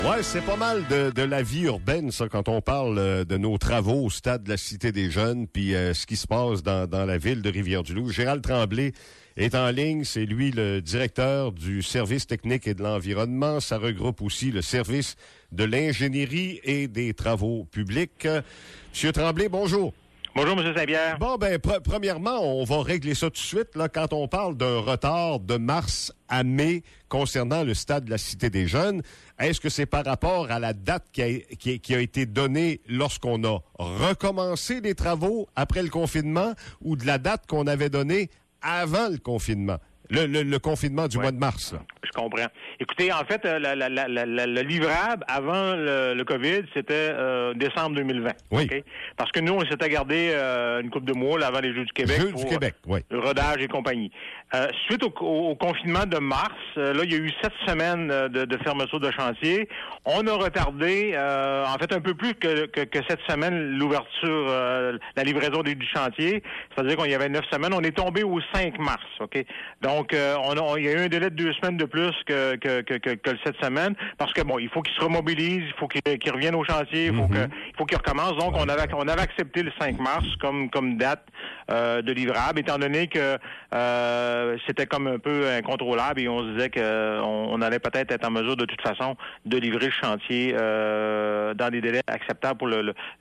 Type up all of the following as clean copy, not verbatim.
Ouais, c'est pas mal de la vie urbaine, ça, quand on parle de nos travaux au stade de la Cité des Jeunes, puis ce qui se passe dans la ville de Rivière-du-Loup. Gérald Tremblay est en ligne. C'est lui le directeur du service technique et de l'environnement. Ça regroupe aussi le service de l'ingénierie et des travaux publics. Monsieur Tremblay, bonjour. Bonjour, M. Saint-Pierre. Bon, ben, premièrement, on va régler ça tout de suite. Là, quand on parle d'un retard de mars à mai concernant le stade de la Cité des Jeunes, est-ce que c'est par rapport à la date qui a été donnée lorsqu'on a recommencé les travaux après le confinement ou de la date qu'on avait donnée avant le confinement? Le confinement du mois de mars, là. Je comprends. Écoutez, en fait, le livrable avant le COVID, c'était décembre 2020. Oui. Okay? Parce que nous, on s'était gardé une couple de mois là, avant les Jeux du Québec Jeux du Québec, oui. Le rodage et compagnie. Suite au confinement de mars, là, il y a eu 7 semaines de fermeture de chantier. On a retardé, en fait, un peu plus que 7 semaines l'ouverture, la livraison du chantier. C'est-à-dire qu'il y avait 9 semaines. On est tombé au 5 mars, OK? Donc, il y a eu un délai de 2 semaines de plus que le 7 semaines, parce que bon, il faut qu'ils se remobilisent, il faut qu'ils reviennent au chantier, il faut qu'ils recommencent. Donc, on avait accepté le 5 mars comme date de livrable, étant donné que c'était comme un peu incontrôlable et on se disait qu'on allait peut-être être en mesure de toute façon de livrer le chantier dans des délais acceptables pour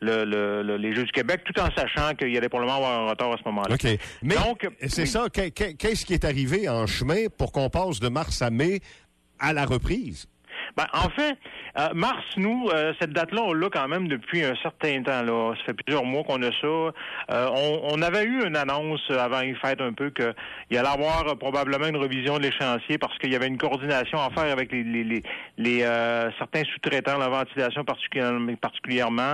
les Jeux du Québec, tout en sachant qu'il y allait probablement avoir un retard à ce moment-là. OK. Mais donc, c'est ça, qu'est-ce qui est arrivé en chemin pour qu'on passe de mars à mai à la reprise? Ben, en fait, mars, nous, cette date-là, on l'a quand même depuis un certain temps. Là, ça fait plusieurs mois qu'on a ça. On avait eu une annonce avant les fêtes un peu qu'il y allait avoir probablement une revision de l'échéancier parce qu'il y avait une coordination à faire avec les certains sous-traitants, la ventilation particulièrement,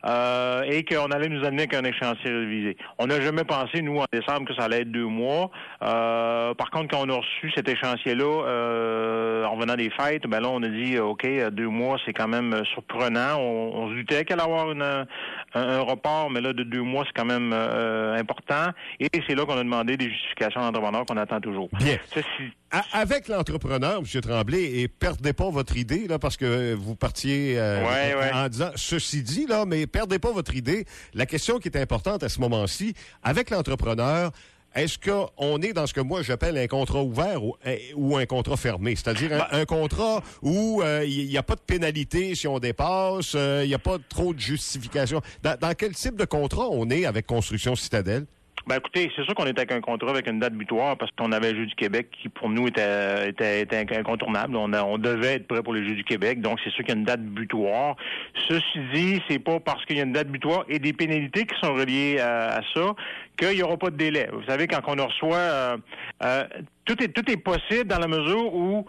et qu'on allait nous amener avec un échéancier révisé. On n'a jamais pensé, nous, en décembre, que ça allait être 2 mois. Par contre, quand on a reçu cet échéancier-là, en venant des fêtes, ben là, on a dit OK, 2 mois, c'est quand même surprenant. On se doutait qu'il allait avoir un report, mais là, de 2 mois, c'est quand même important. Et c'est là qu'on a demandé des justifications à l'entrepreneur qu'on attend toujours. Bien. Avec l'entrepreneur, M. Tremblay, et perdez pas votre idée, là, parce que vous partiez en disant ceci dit, là, mais perdez pas votre idée. La question qui est importante à ce moment-ci, avec l'entrepreneur, est-ce qu'on est dans ce que moi j'appelle un contrat ouvert ou un contrat fermé? C'est-à-dire un contrat où il n'y a pas de pénalité si on dépasse, il n'y a pas trop de justification. Dans quel type de contrat on est avec Construction Citadelle? Ben écoutez, c'est sûr qu'on est avec un contrat avec une date butoir parce qu'on avait le Jeux du Québec qui pour nous était incontournable. On devait être prêt pour les Jeux du Québec, donc c'est sûr qu'il y a une date butoir. Ceci dit, c'est pas parce qu'il y a une date butoir et des pénalités qui sont reliées à ça qu'il n'y aura pas de délai. Vous savez, quand on reçoit tout est possible dans la mesure où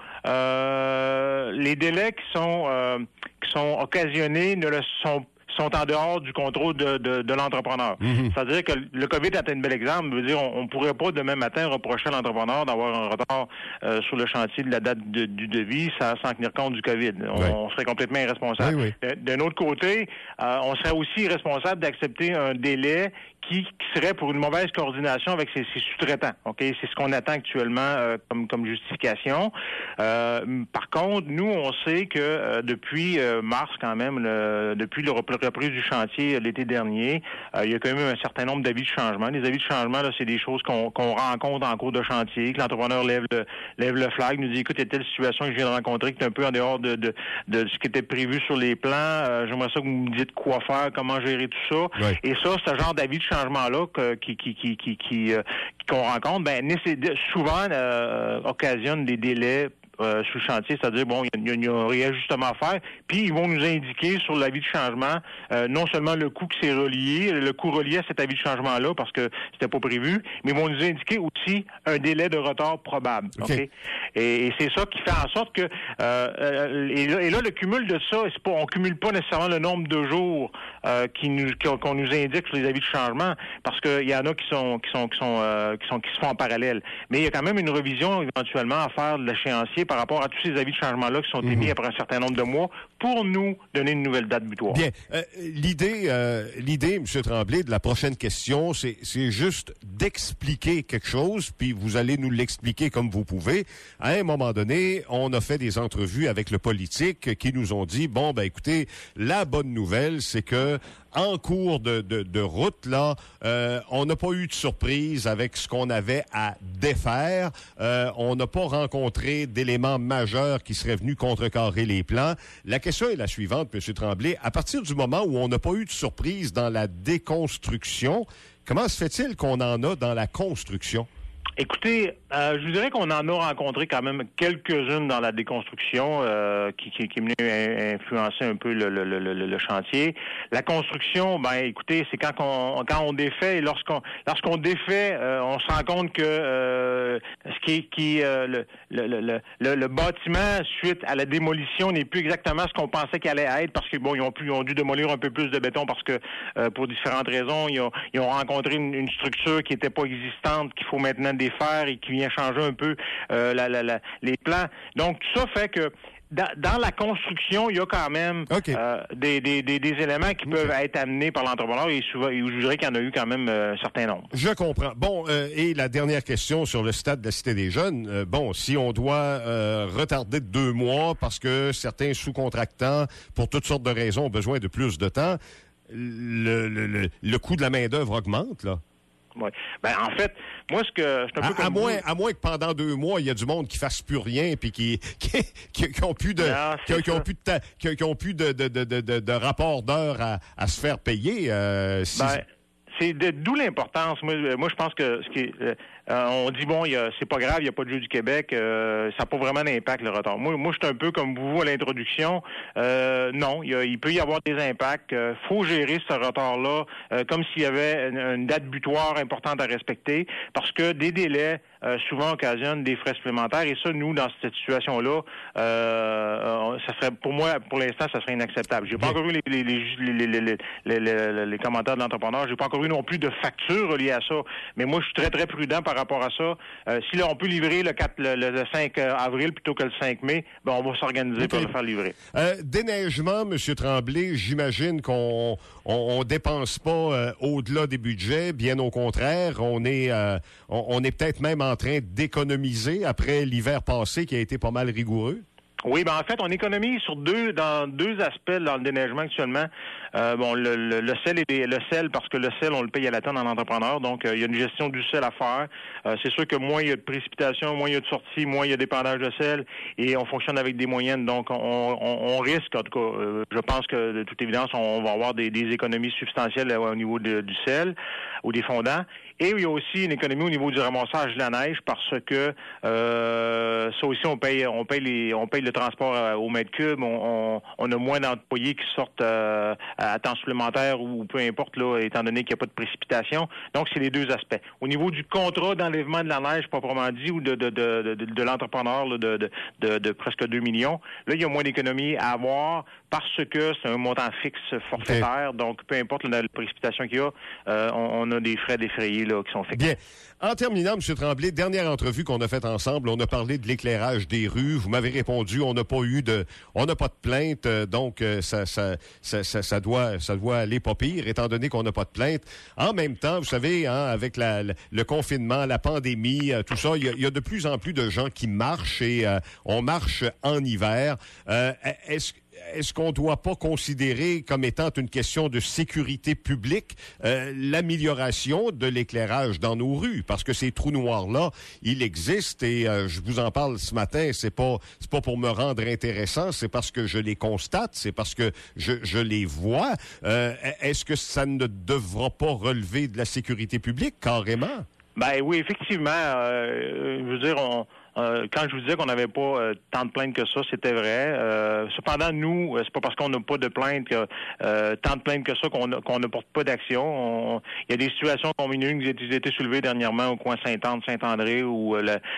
les délais qui sont occasionnés ne le sont en dehors du contrôle de l'entrepreneur. Mm-hmm. C'est-à-dire que le COVID est un bel exemple. Je veux dire, on pourrait pas demain matin reprocher à l'entrepreneur d'avoir un retard sur le chantier de la date du devis sans tenir compte du COVID. On serait complètement irresponsable. Oui. D'un autre côté, on serait aussi irresponsable d'accepter un délai qui serait pour une mauvaise coordination avec ses sous-traitants. Ok, c'est ce qu'on attend actuellement comme justification. Par contre, nous, on sait que depuis mars, quand même, depuis la reprise du chantier l'été dernier, il y a quand même un certain nombre d'avis de changement. Les avis de changement, là, c'est des choses qu'on rencontre en cours de chantier, que l'entrepreneur lève le flag, nous dit écoute, il y a telle situation que je viens de rencontrer qui est un peu en dehors de ce qui était prévu sur les plans. J'aimerais ça que vous me dites quoi faire, comment gérer tout ça. Oui. Et ça, ce genre d'avis de changement-là qu'on rencontre, souvent occasionne des délais sur le chantier, c'est-à-dire, bon, il y a un réajustement à faire, puis ils vont nous indiquer sur l'avis de changement, non seulement le coût qui s'est relié, le coût relié à cet avis de changement-là, parce que c'était pas prévu, mais ils vont nous indiquer aussi un délai de retard probable. Okay? Et c'est ça qui fait en sorte que et là, le cumul de ça, c'est pas, on cumule pas nécessairement le nombre de jours qu'on nous indique sur les avis de changement, parce qu'il y en a qui se font en parallèle. Mais il y a quand même une révision éventuellement à faire de l'échéancier respecter par rapport à tous ces avis de changement-là qui sont émis après un certain nombre de mois pour nous donner une nouvelle date butoir. Bien. L'idée, M. Tremblay, de la prochaine question, c'est juste d'expliquer quelque chose, puis vous allez nous l'expliquer comme vous pouvez. À un moment donné, on a fait des entrevues avec le politique qui nous ont dit, bon, ben écoutez, la bonne nouvelle, c'est que en cours de route, là, on n'a pas eu de surprise avec ce qu'on avait à défaire. On n'a pas rencontré d'éléments majeurs qui seraient venus contrecarrer les plans. La question est la suivante, M. Tremblay. À partir du moment où on n'a pas eu de surprise dans la déconstruction, comment se fait-il qu'on en a dans la construction? Écoutez, je vous dirais qu'on en a rencontré quand même quelques-unes dans la déconstruction qui est venue influencer un peu le chantier. La construction, ben écoutez, c'est quand on défait et lorsqu'on défait, on se rend compte que le bâtiment suite à la démolition n'est plus exactement ce qu'on pensait qu'il allait être parce que bon, ils ont dû démolir un peu plus de béton parce que pour différentes raisons, ils ont rencontré une structure qui n'était pas existante qu'il faut maintenant défaire et qui vient changer un peu les plans. Donc, tout ça fait que dans la construction, il y a quand même des éléments qui peuvent être amenés par l'entrepreneur et souvent, je dirais qu'il y en a eu quand même un certain nombre. Je comprends. Bon, et la dernière question sur le stade de la Cité des Jeunes. Bon, si on doit retarder de 2 mois parce que certains sous-contractants, pour toutes sortes de raisons, ont besoin de plus de temps, le coût de la main-d'œuvre augmente, là? Oui. Ben en fait, moi ce que je suis un peu à moins que pendant 2 mois, il y a du monde qui fasse plus rien puis qui ont plus de qui ont plus de rapport d'heures à se faire payer. C'est d'où l'importance. Moi, je pense que on dit bon, c'est pas grave, il n'y a pas de Jeux du Québec, ça n'a pas vraiment d'impact le retard. Moi, je suis un peu comme vous à l'introduction. Non, il peut y avoir des impacts. Faut gérer ce retard-là comme s'il y avait une date butoir importante à respecter, parce que des délais souvent occasionnent des frais supplémentaires. Et ça, nous, dans cette situation-là, ça serait, pour moi, pour l'instant, ça serait inacceptable. J'ai pas encore eu les commentaires de l'entrepreneur. J'ai pas encore eu non plus de factures reliées à ça. Mais moi, je suis très, très prudent par rapport à ça. Si là, on peut livrer le 5 avril plutôt que le 5 mai, ben, on va s'organiser pour le faire livrer. Déneigement, M. Tremblay, j'imagine qu'on dépense pas au-delà des budgets. Bien au contraire, on est peut-être même en train d'économiser après l'hiver passé qui a été pas mal rigoureux. Oui, ben en fait, on économise dans deux aspects dans le déneigement actuellement. Le sel parce que le sel, on le paye à la tonne en entrepreneur, donc il y a une gestion du sel à faire. C'est sûr que moins il y a de précipitations, moins il y a de sorties, moins il y a d'épandage de sel, et on fonctionne avec des moyennes, donc on risque, en tout cas, je pense que de toute évidence, on va avoir des économies substantielles au niveau du sel ou des fondants. Et il y a aussi une économie au niveau du ramassage de la neige parce que ça aussi on paye le transport au mètre cube, on a moins d'employés qui sortent à temps supplémentaire ou peu importe là, étant donné qu'il n'y a pas de précipitation. Donc c'est les deux aspects. Au niveau du contrat d'enlèvement de la neige proprement dit ou de l'entrepreneur là, de presque 2 millions, là il y a moins d'économies à avoir parce que c'est un montant fixe forfaitaire. Okay. Donc peu importe la précipitation qu'il y a, on a des frais défrayés là, qui sont fixes. Bien. En terminant, M. Tremblay, dernière entrevue qu'on a faite ensemble, on a parlé de l'éclairage des rues. Vous m'avez répondu, on n'a pas de plainte, donc ça doit aller pas pire, étant donné qu'on n'a pas de plainte. En même temps, vous savez, avec le confinement, la pandémie, tout ça, il y a de plus en plus de gens qui marchent et on marche en hiver. Est-ce qu'on ne doit pas considérer comme étant une question de sécurité publique l'amélioration de l'éclairage dans nos rues? Parce que ces trous noirs-là, ils existent et je vous en parle ce matin, c'est pas pour me rendre intéressant, c'est parce que je les constate, c'est parce que je les vois. Est-ce que ça ne devra pas relever de la sécurité publique, carrément? Ben oui, effectivement. Je veux dire, quand je vous disais qu'on n'avait pas tant de plaintes que ça, c'était vrai. Cependant, nous, c'est pas parce qu'on n'a pas de plaintes que tant de plaintes que ça qu'on ne porte pas d'action. Il y a des situations comme une qui a été soulevée dernièrement au coin Sainte-Anne, Saint-André, où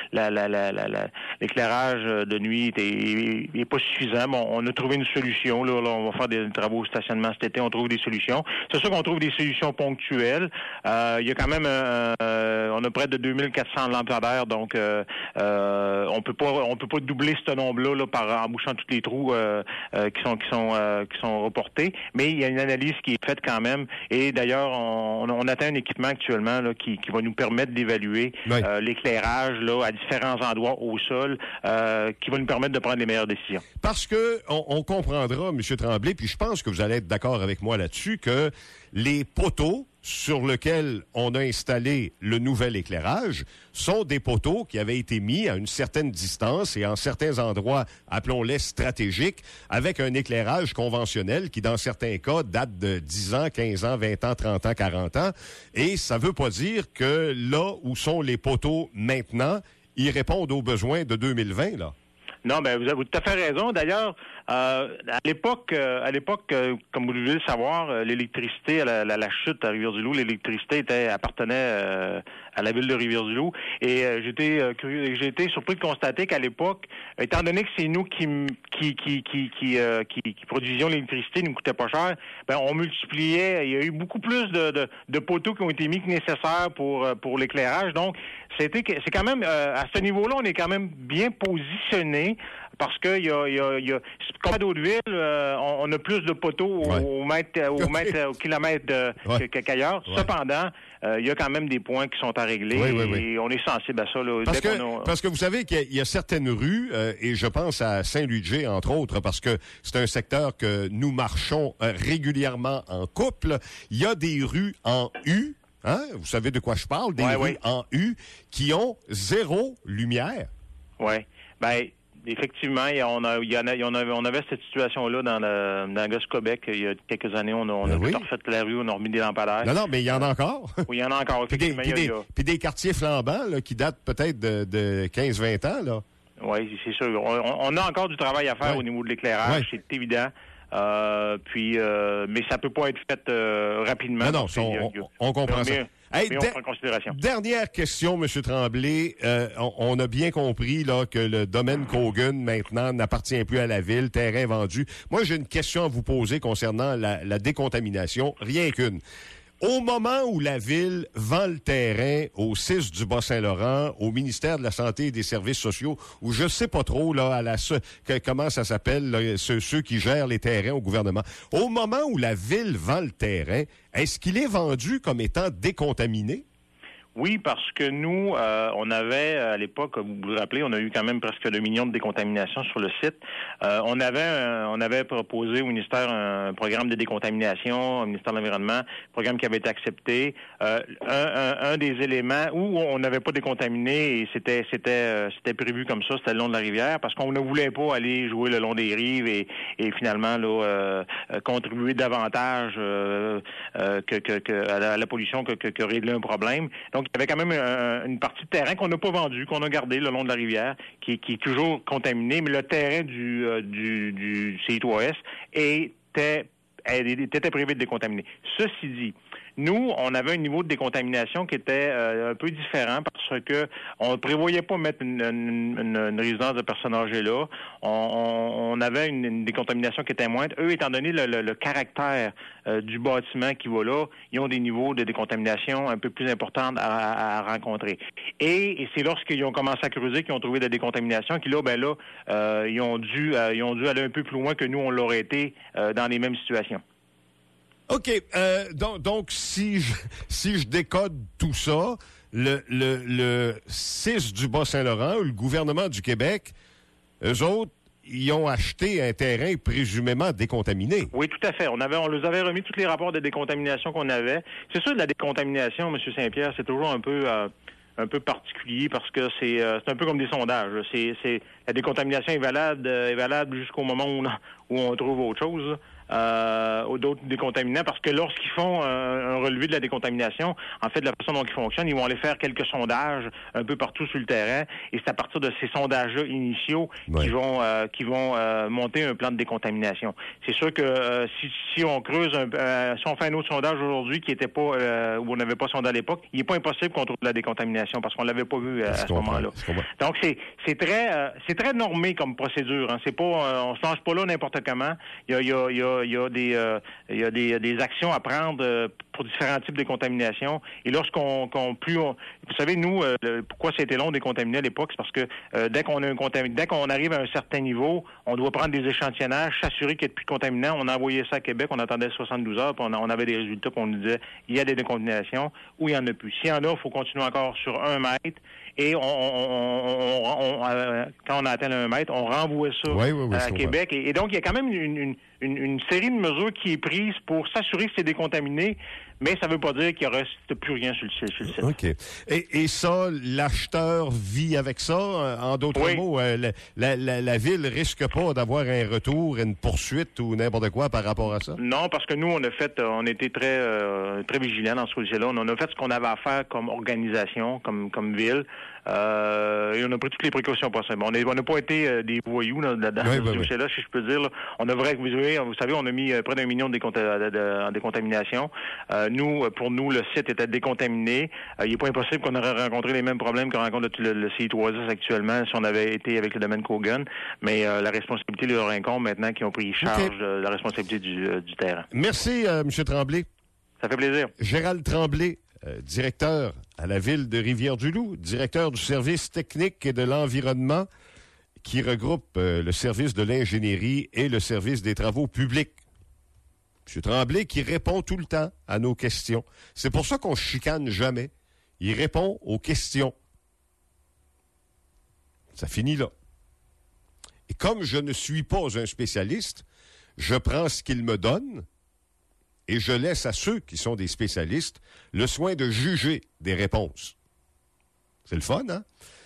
l'éclairage de nuit est pas suffisant. Bon, on a trouvé une solution. Là, on va faire des travaux au stationnement cet été. On trouve des solutions. C'est sûr qu'on trouve des solutions ponctuelles. Il y a quand même on a près de 2400 lampadaires, donc on peut pas doubler ce nombre-là par en bouchant tous les trous qui sont reportés, mais il y a une analyse qui est faite quand même. Et d'ailleurs, on atteint un équipement actuellement là, qui va nous permettre d'évaluer l'éclairage là à différents endroits au sol, qui va nous permettre de prendre les meilleures décisions. Parce que on comprendra, M. Tremblay, puis je pense que vous allez être d'accord avec moi là-dessus, que les poteaux sur lesquels on a installé le nouvel éclairage sont des poteaux qui avaient été mis à une certaine distance et en certains endroits, appelons-les stratégiques, avec un éclairage conventionnel qui, dans certains cas, date de 10 ans, 15 ans, 20 ans, 30 ans, 40 ans. Et ça veut pas dire que là où sont les poteaux maintenant, ils répondent aux besoins de 2020, là. Non, ben vous avez tout à fait raison. D'ailleurs, à l'époque, comme vous devez le savoir, l'électricité à la chute à Rivière-du-Loup, l'électricité appartenait à la ville de Rivière-du-Loup. Et j'ai été surpris de constater qu'à l'époque, étant donné que c'est nous qui produisions l'électricité, ne nous coûtait pas cher, ben on multipliait. Il y a eu beaucoup plus de poteaux qui ont été mis que nécessaire pour l'éclairage. Donc, c'est quand même à ce niveau-là, on est quand même bien positionné. Parce que comme à Hauteville, on a plus de poteaux au kilomètre qu'ailleurs. Ouais. Cependant, il y a quand même des points qui sont à régler et on est sensible à ça. Là, parce que vous savez qu'il y a certaines rues, et je pense à Saint-Louis-de-Gé, entre autres, parce que c'est un secteur que nous marchons régulièrement en couple. Il y a des rues en U, hein? Vous savez de quoi je parle? Des rues en U qui ont 0 lumière. Oui. Ben, effectivement, on avait cette situation-là dans Goscobec. Il y a quelques années, on a tout refait la rue, on a remis des lampadaires. Non, mais il y en a encore. Oui, il y en a encore. Puis des quartiers flambants là, qui datent peut-être de 15-20 ans, là. Oui, c'est sûr. On a encore du travail à faire au niveau de l'éclairage, c'est évident. Mais ça peut pas être fait rapidement. Non, on comprend ça. Mais on prend en considération. Dernière question, M. Tremblay. On a bien compris là que le domaine Kogan, maintenant, n'appartient plus à la ville, terrain vendu. Moi, j'ai une question à vous poser concernant la décontamination, rien qu'une. Au moment où la Ville vend le terrain au 6 du Bas-Saint-Laurent, au ministère de la Santé et des Services sociaux, ou je sais pas trop, là, comment ça s'appelle, là, ceux qui gèrent les terrains au gouvernement. Au moment où la Ville vend le terrain, est-ce qu'il est vendu comme étant décontaminé? Oui, parce que nous, on avait, à l'époque, vous vous rappelez, on a eu quand même presque 2 millions de décontaminations sur le site. On avait proposé au ministère un programme de décontamination, au ministère de l'Environnement, programme qui avait été accepté. Un des éléments où on n'avait pas décontaminé, et c'était prévu comme ça, c'était le long de la rivière, parce qu'on ne voulait pas aller jouer le long des rives et finalement là contribuer davantage à la pollution que régler un problème. Donc, il y avait quand même une partie de terrain qu'on n'a pas vendu, qu'on a gardé le long de la rivière, qui est toujours contaminé, mais le terrain du CI3S était privé de décontaminer. Ceci dit, nous, on avait un niveau de décontamination qui était un peu différent parce que on ne prévoyait pas mettre une résidence de personnes âgées là. On avait une décontamination qui était moindre. Eux, étant donné le caractère du bâtiment qui va là, ils ont des niveaux de décontamination un peu plus importants à rencontrer. Et c'est lorsqu'ils ont commencé à creuser qu'ils ont trouvé de la décontamination qu'ils ils ont dû aller un peu plus loin que nous, on l'aurait été dans les mêmes situations. OK. Donc, si je décode tout ça, le 6 du Bas-Saint-Laurent, le gouvernement du Québec, eux autres, ils ont acheté un terrain présumément décontaminé. Oui, tout à fait. On leur avait remis tous les rapports de décontamination qu'on avait. C'est sûr, de la décontamination, M. Saint-Pierre, c'est toujours un peu particulier parce que c'est un peu comme des sondages. La décontamination est valable jusqu'au moment où on trouve autre chose. Ou d'autres décontaminants, parce que lorsqu'ils font un relevé de la décontamination, en fait, de la façon dont ils fonctionnent, ils vont aller faire quelques sondages un peu partout sur le terrain, et c'est à partir de ces sondages-là initiaux qu'ils vont monter un plan de décontamination. C'est sûr que si on creuse, si on fait un autre sondage aujourd'hui qui était pas où on n'avait pas sondé à l'époque, il n'est pas impossible qu'on trouve de la décontamination parce qu'on l'avait pas vu à ce moment-là. Donc c'est très très normé comme procédure. Hein. C'est pas, on se lance pas là n'importe comment. Il y a des actions à prendre pour différents types de contamination. Et lorsqu'on vous savez, nous, pourquoi ça a été long de décontaminer à l'époque, c'est parce que dès qu'on arrive à un certain niveau, on doit prendre des échantillonnages, s'assurer qu'il n'y a plus de contaminants. On a envoyé ça à Québec, on attendait 72 heures, puis on avait des résultats qu'on nous disait il y a des décontaminations ou il n'y en a plus. S'il y en a, il faut continuer encore sur 1 mètre. Et quand on a atteint le 1 mètre, on renvoie ça à Québec. Et donc, il y a quand même une série de mesures qui est prise pour s'assurer que c'est décontaminé, mais ça ne veut pas dire qu'il ne reste plus rien sur le site. OK. Et ça, l'acheteur vit avec ça? En d'autres mots, la Ville risque pas d'avoir un retour, une poursuite ou n'importe quoi par rapport à ça? Non, parce que nous, on était très vigilants dans ce dossier-là. On a fait ce qu'on avait à faire comme organisation, comme Ville. Et on a pris toutes les précautions possibles. On n'a pas été des voyous dans ce dossier-là, si je peux dire. Là. On a vous savez, on a mis près d'1 million en décontamination. Pour nous, le site était décontaminé. Il n'est pas impossible qu'on aurait rencontré les mêmes problèmes qu'on rencontre le CI3S actuellement si on avait été avec le domaine Kogan. Mais la responsabilité leur incombe maintenant qu'ils ont pris charge de la responsabilité du terrain. Merci, M. Tremblay. Ça fait plaisir. Gérald Tremblay, directeur à la Ville de Rivière-du-Loup, directeur du service technique et de l'environnement qui regroupe le service de l'ingénierie et le service des travaux publics. M. Tremblay qui répond tout le temps à nos questions. C'est pour ça qu'on ne chicane jamais. Il répond aux questions. Ça finit là. Et comme je ne suis pas un spécialiste, je prends ce qu'il me donne et je laisse à ceux qui sont des spécialistes le soin de juger des réponses. C'est le fun, hein?